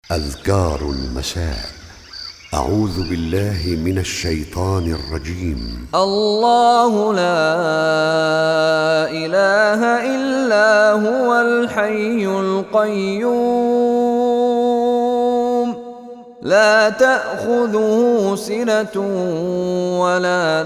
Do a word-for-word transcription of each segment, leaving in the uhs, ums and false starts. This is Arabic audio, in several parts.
أذكار المساء. أعوذ بالله من الشيطان الرجيم. الله لا إله إلا هو الحي القيوم لا تأخذه سنة ولا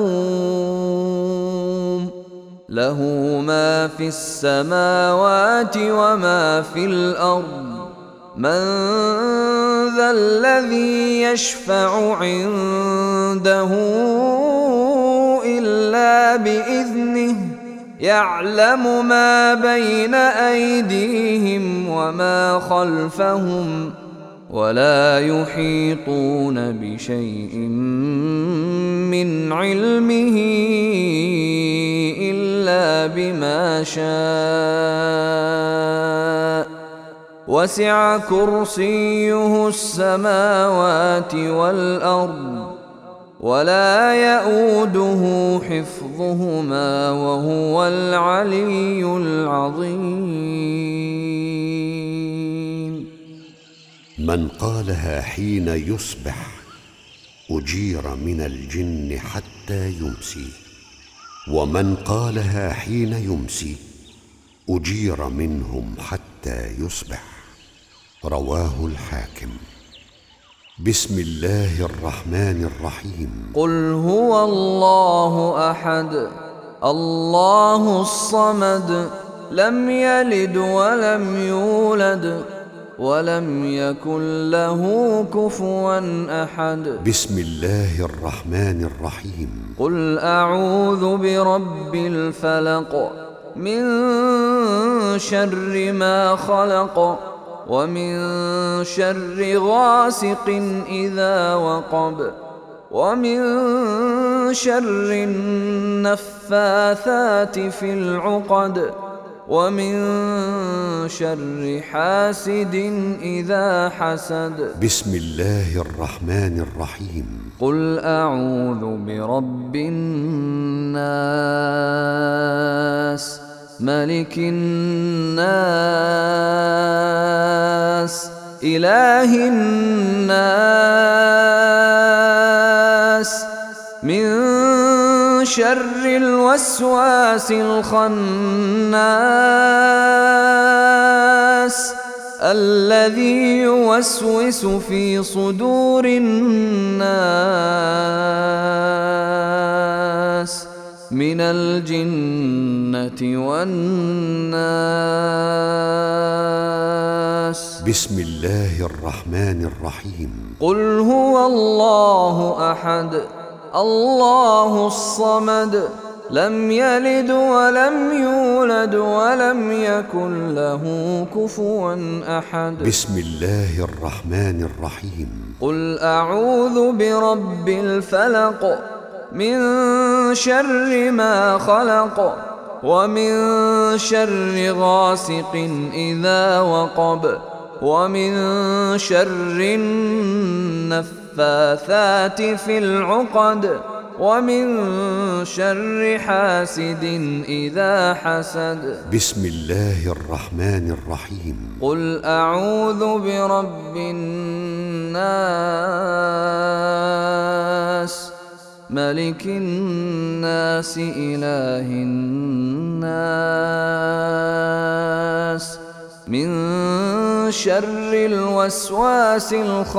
نوم له ما في السماوات وما في الأرض من ذا الذي يشفع عنده إلا بإذنه يعلم ما بين أيديهم وما خلفهم ولا يحيطون بشيء من علمه إلا بما شاء وسع كرسيه السماوات والأرض ولا يئوده حفظهما وهو العلي العظيم. من قالها حين يصبح أجير من الجن حتى يمسي، ومن قالها حين يمسي أجير منهم حتى يصبح. رواه الحاكم. بسم الله الرحمن الرحيم. قل هو الله أحد الله الصمد لم يلد ولم يولد ولم يكن له كفوا أحد. بسم الله الرحمن الرحيم. قل أعوذ برب الفلق من شر ما خلق ومن شر غاسق إذا وقب ومن شر النفاثات في العقد ومن شر حاسد إذا حسد. بسم الله الرحمن الرحيم. قل أعوذ برب الناس ملك الناس إله الناس من شر الوسواس الخناس الذي يوسوس في صدور الناس من الجنة والناس. بسم الله الرحمن الرحيم. قل هو الله أحد الله الصمد لم يلد ولم يولد ولم يكن له كفوا أحد. بسم الله الرحمن الرحيم. قل أعوذ برب الفلق من شر ما خلق ومن شر غاسق إذا وقب ومن شر النفاثات في العقد ومن شر حاسد إذا حسد. بسم الله الرحمن الرحيم. قل أعوذ برب الناس ملك الناس إله الناس من شر الوسواس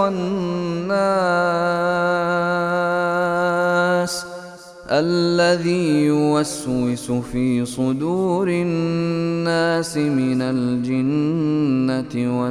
الخناس الذي يوسوس في صدور الناس من الجنة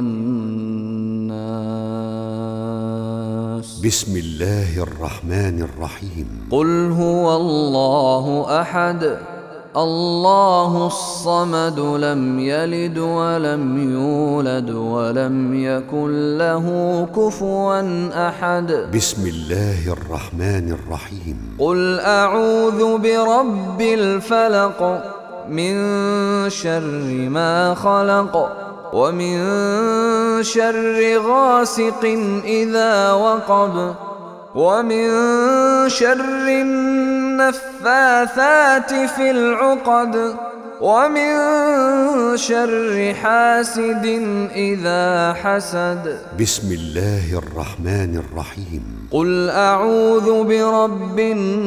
والناس. بسم الله الرحمن الرحيم. قل هو الله أحد الله الصمد لم يلد ولم يولد ولم يكن له كفوا أحد. بسم الله الرحمن الرحيم. قل أعوذ برب الفلق من شر ما خلق ومن شر غاسق إذا وقب ومن شر النفاثات في العقد ومن شر حاسد إذا حسد. بسم الله الرحمن الرحيم. قل أعوذ برب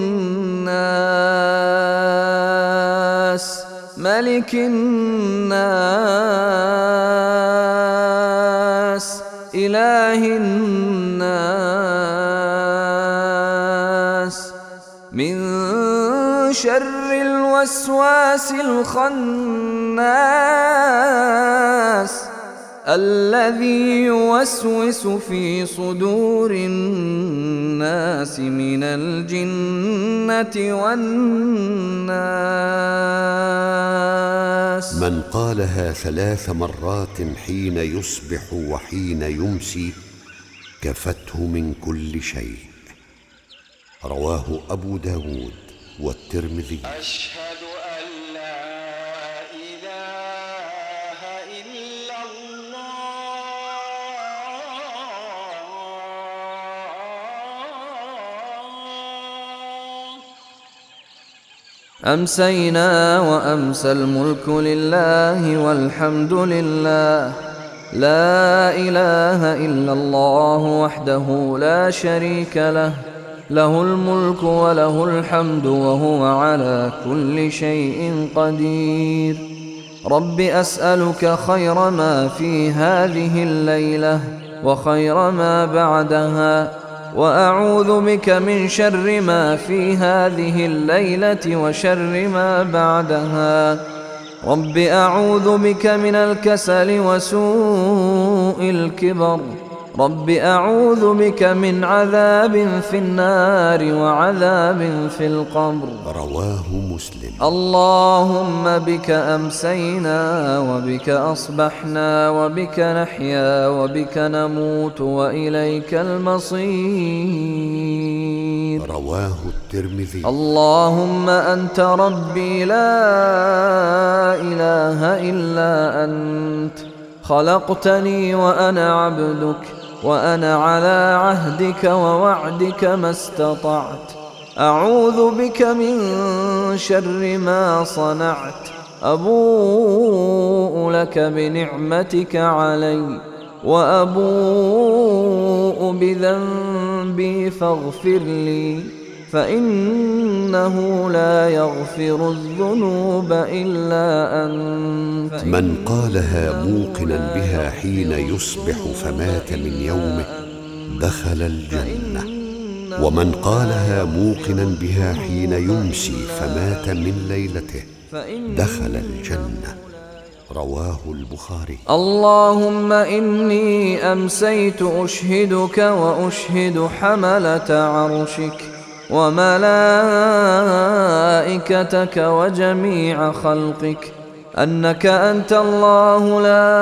الناس ملك الناس إله الناس من شر الوسواس الخناس الذي يوسوس في صدور الناس من الجنة والناس. من قالها ثلاث مرات حين يصبح وحين يمسي كفته من كل شيء. رواه أبو داود والترمذي. أشهد أن لا إله إلا الله. أمسينا وأمسى الملك لله والحمد لله، لا إله إلا الله وحده لا شريك له، له الملك وله الحمد وهو على كل شيء قدير. رب أسألك خير ما في هذه الليلة وخير ما بعدها، وأعوذ بك من شر ما في هذه الليلة وشر ما بعدها. رب أعوذ بك من الكسل وسوء الكبر. رب أعوذ بك من عذاب في النار وعذاب في القبر. رواه مسلم. اللهم بك أمسينا وبك أصبحنا وبك نحيا وبك نموت وإليك المصير. رواه الترمذي. اللهم أنت ربي لا إله إلا أنت، خلقتني وأنا عبدك، وأنا على عهدك ووعدك ما استطعت. أعوذ بك من شر ما صنعت. أبوء لك بنعمتك علي وأبوء بذنبي فاغفر لي، فإنه لا يغفر الذنوب إلا أنت. من قالها موقنا بها حين يصبح فمات من يومه دخل الجنة، ومن قالها موقنا بها حين يمسي فمات من ليلته دخل الجنة. رواه البخاري. اللهم إني أمسيت أشهدك وأشهد حملة عرشك وملائكتك وجميع خلقك أنك أنت الله لا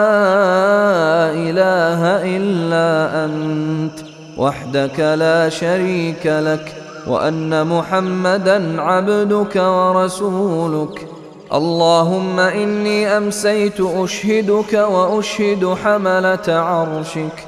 إله إلا أنت وحدك لا شريك لك، وأن محمدًا عبدك ورسولك. اللهم إني أمسيت أشهدك وأشهد حملة عرشك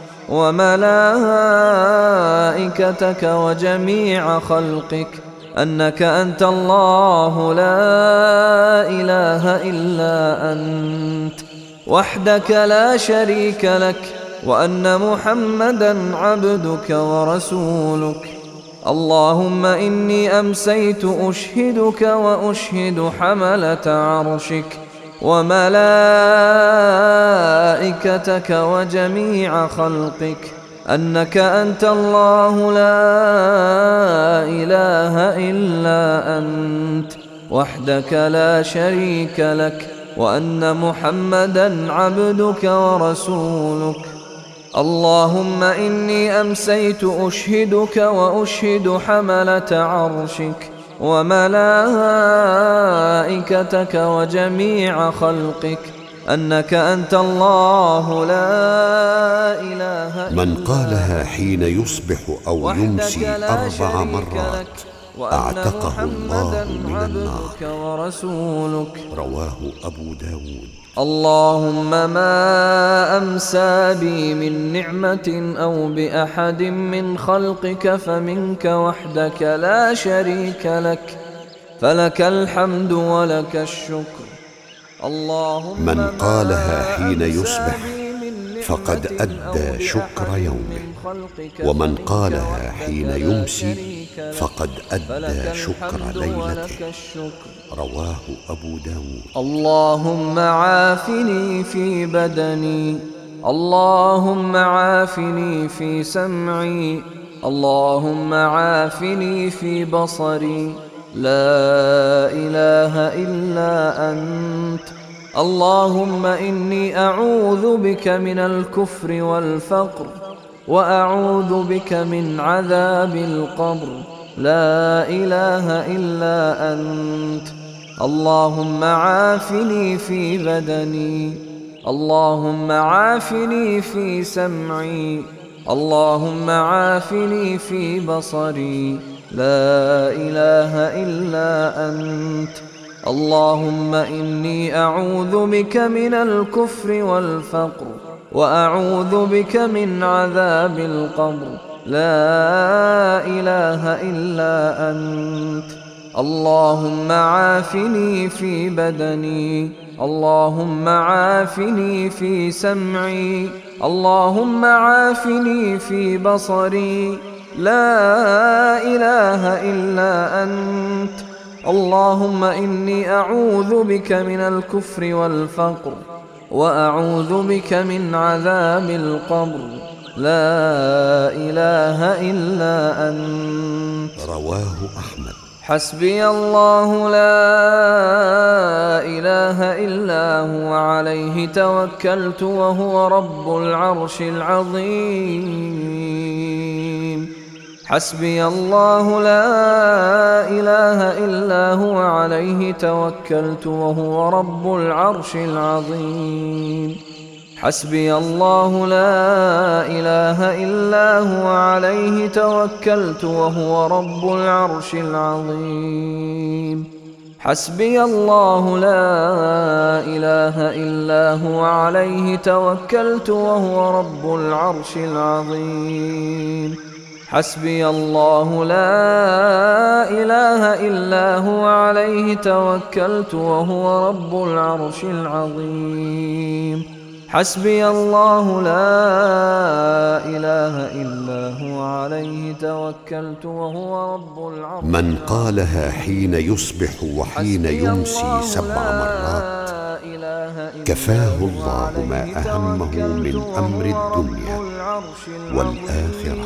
وملائكتك وجميع خلقك أنك أنت الله لا إله إلا أنت وحدك لا شريك لك، وأن محمدًا عبدك ورسولك. اللهم إني أمسيت أشهدك وأشهد حملة عرشك وملائكتك وجميع خلقك أنك أنت الله لا إله إلا أنت وحدك لا شريك لك، وأن محمدًا عبدك ورسولك. اللهم إني أمسيت أشهدك وأشهد حملة عرشك وملائكتك وجميع خلقك أنك أنت الله لا إله إلا من قالها حين يصبح أو يمسي أربع مرات أعتقه الله من النار. ورسولك. رواه أبو داود. اللهم ما أمسى بي من نعمة أو بأحد من خلقك فمنك وحدك لا شريك لك، فلك الحمد ولك الشكر. من قالها حين يصبح فقد أدى شكر يومه، ومن قالها حين يمسي فقد أدى شكر ليلته. رواه أبو داود. اللهم عافني في بدني، اللهم عافني في سمعي، اللهم عافني في بصري، لا إله إلا أنت. اللهم إني أعوذ بك من الكفر والفقر، وأعوذ بك من عذاب القبر، لا إله إلا أنت. اللهم عافني في بدني، اللهم عافني في سمعي، اللهم عافني في بصري، لا إله إلا أنت. اللهم إني أعوذ بك من الكفر والفقر، وأعوذ بك من عذاب القبر، لا إله إلا أنت. اللهم عافني في بدني، اللهم عافني في سمعي، اللهم عافني في بصري، لا إله إلا أنت. اللهم إني أعوذ بك من الكفر والفقر، وأعوذ بك من عذاب القبر، لا إله إلا أنت. رواه أحمد. حسبي الله لا إله إلا هو عليه توكلت وهو رب العرش العظيم. حسبي الله لا إله إلا هو عليه توكلت وهو رب العرش العظيم. حسبي الله لا إله إلا هو عليه توكلت وهو رب العرش العظيم. حسبي الله لا إله إلا هو عليه توكلت وهو رب العرش العظيم. حسبي الله لا إله إلا هو عليه توكلت وهو رب العرش العظيم. حسبي الله لا إله إلا هو عليه توكلت وهو رب العرش. من قالها حين يصبح وحين يمسي سبع مرات كفاه الله ما أهمه من أمر الدنيا والآخرة.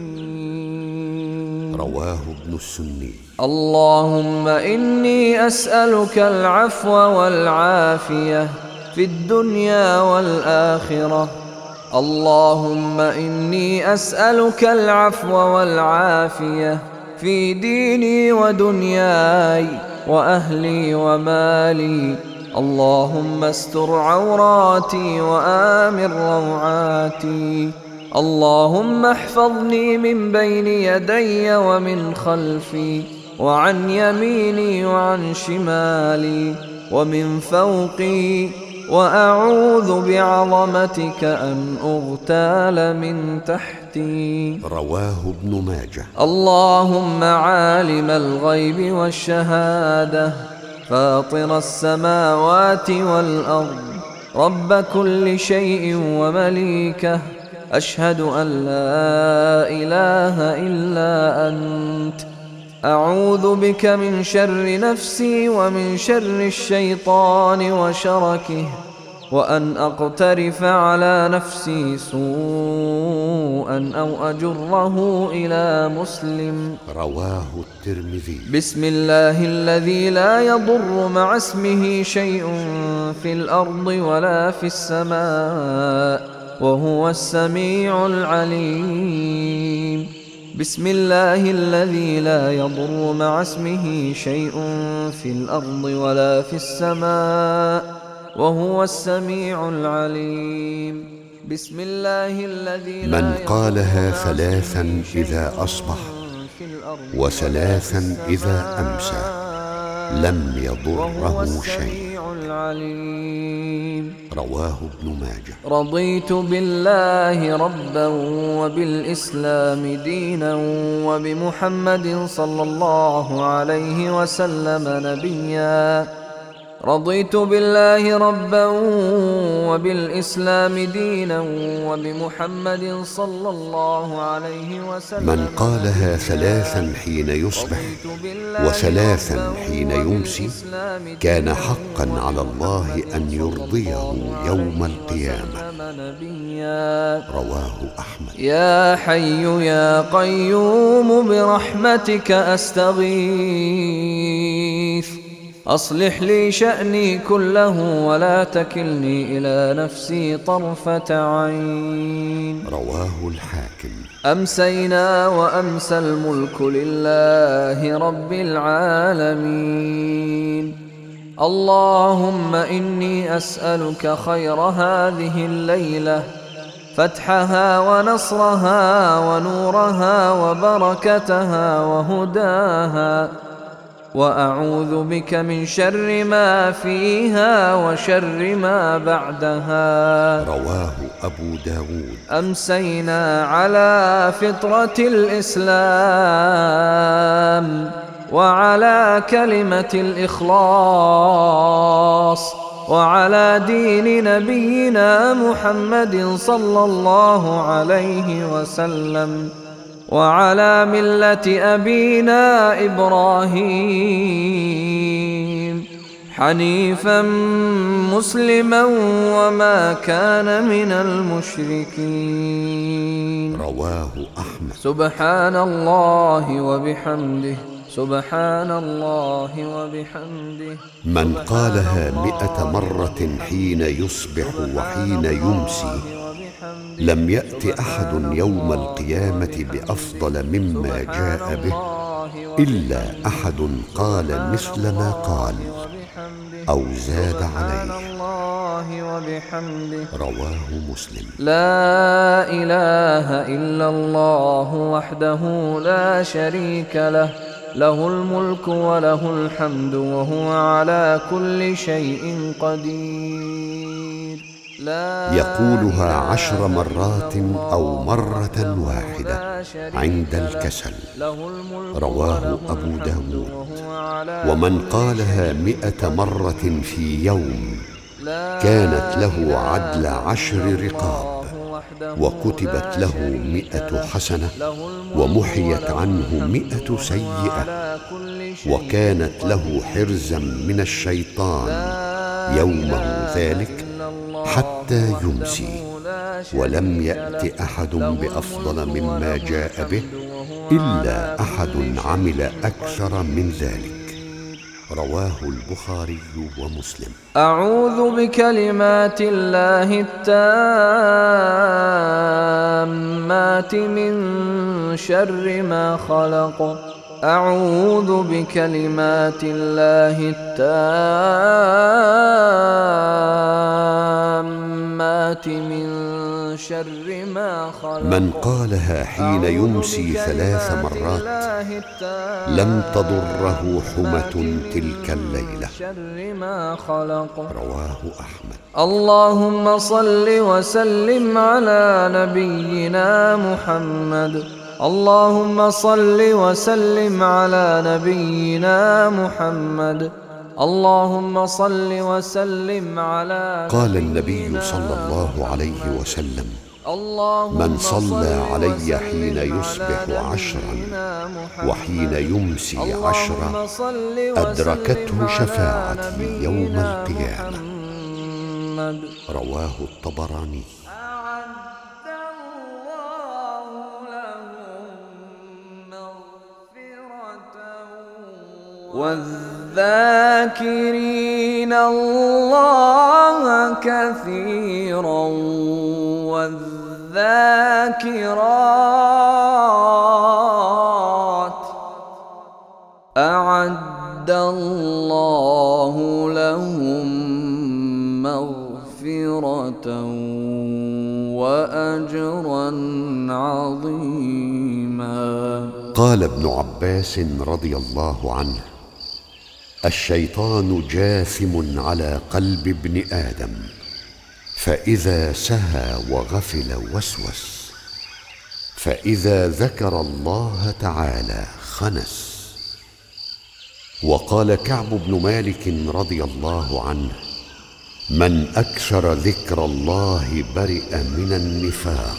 رواه ابن السني. اللهم إني أسألك العفو والعافية في الدنيا والآخرة. اللهم إني أسألك العفو والعافية في ديني ودنياي وأهلي ومالي. اللهم استر عوراتي وآمن روعاتي. اللهم احفظني من بين يدي ومن خلفي وعن يميني وعن شمالي ومن فوقي، وأعوذ بعظمتك أن أغتال من تحتي. رواه ابن ماجه. اللهم عالم الغيب والشهادة، فاطر السماوات والأرض، رب كل شيء ومليكه، أشهد أن لا إله إلا أنت. أعوذ بك من شر نفسي ومن شر الشيطان وشركه، وأن أقترف على نفسي سوءا أو أجره إلى مسلم. رواه الترمذي. بسم الله الذي لا يضر مع اسمه شيء في الأرض ولا في السماء وهو السميع العليم. بسم الله الذي لا يضر مع اسمه شيء في الأرض ولا في السماء وهو السميع العليم. بسم الله الذي لا من قالها ثلاثا إذا أصبح وثلاثا إذا أمسى لم يضره شيء. رواه ابن ماجه. رضيت بالله ربا وبالإسلام دينا وبمحمد صلى الله عليه وسلم نبيا. رضيت بالله ربا وبالإسلام دينا وبمحمد صلى الله عليه وسلم. من قالها ثلاثا حين يصبح وثلاثا حين يمسي كان حقا على الله أن يرضيه يوم القيامة. رواه أحمد. يا حي يا قيوم برحمتك أستغيث، أصلح لي شأني كله ولا تكلني إلى نفسي طرفة عين. رواه الحاكم. أمسينا وأمسى الملك لله رب العالمين. اللهم إني أسألك خير هذه الليلة، فتحها ونصرها ونورها وبركتها وهداها، وأعوذ بك من شر ما فيها وشر ما بعدها. رواه أبو داود. أمسينا على فطرة الإسلام وعلى كلمة الإخلاص وعلى دين نبينا محمد صلى الله عليه وسلم وعلى ملة أبينا إبراهيم حنيفا مسلما وما كان من المشركين. رواه أحمد. سبحان الله وبحمده، سبحان الله وبحمده. من قالها مئة مرة حين يصبح وحين يمسي لم يأت أحد يوم القيامة بأفضل مما جاء به إلا أحد قال مثل ما قال أو زاد عليه. رواه مسلم. لا إله إلا الله وحده لا شريك له، له الملك وله الحمد وهو على كل شيء قدير. يقولها عشر مرات أو مرة واحدة عند الكسل. رواه أبو داود. ومن قالها مئة مرة في يوم كانت له عدل عشر رقاب، وكتبت له مئة حسنة ومحيت عنه مئة سيئة، وكانت له حرزا من الشيطان يومه ذلك حتى يمسي، ولم يأت أحد بأفضل مما جاء به إلا أحد عمل أكثر من ذلك. رواه البخاري ومسلم. أعوذ بكلمات الله التامات من شر ما خلق. أعوذ بكلمات الله التامات من شر ما خلق. من قالها حين يمسي ثلاث مرات لم تضره حمة تلك الليلة. رواه أحمد. اللهم صل وسلم على نبينا محمد. اللهم صل وسلم على نبينا محمد. اللهم صل وسلم على. قال النبي صلى الله عليه وسلم: من صلى علي حين يصبح عشرا وحين يمسي عشرا أدركته شفاعتي يوم القيامة. رواه الطبراني. والذاكرين الله كثيرا والذاكرات أعد الله لهم مغفرة وأجرا عظيما. قال ابن عباس رضي الله عنه: الشيطان جاثم على قلب ابن آدم، فإذا سهى وغفل وسوس، فإذا ذكر الله تعالى خنس، وقال كعب بن مالك رضي الله عنه: من أكثر ذكر الله برئ من النفاق.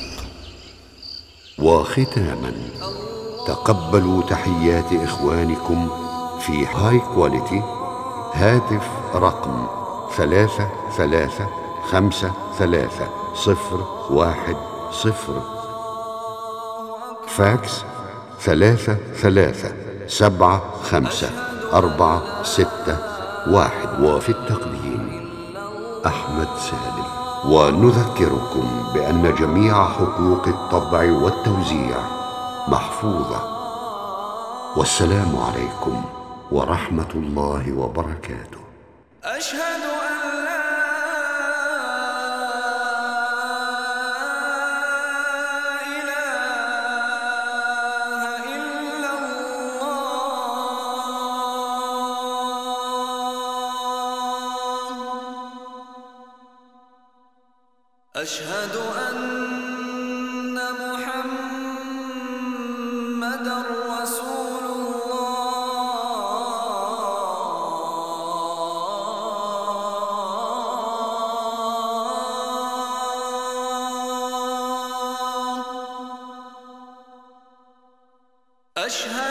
وختاما، تقبلوا تحيات إخوانكم في هاي كواليتي. هاتف رقم ثلاثة ثلاثة خمسة ثلاثة صفر واحد صفر. فاكس ثلاثة ثلاثة سبعة خمسة أربعة ستة واحد. وفي التقديم أحمد سالم. ونذكركم بأن جميع حقوق الطبع والتوزيع محفوظة. والسلام عليكم ورحمة الله وبركاته. أشهد أن لا إله إلا الله. أشهد أن محمدًا رسول الله. أشهد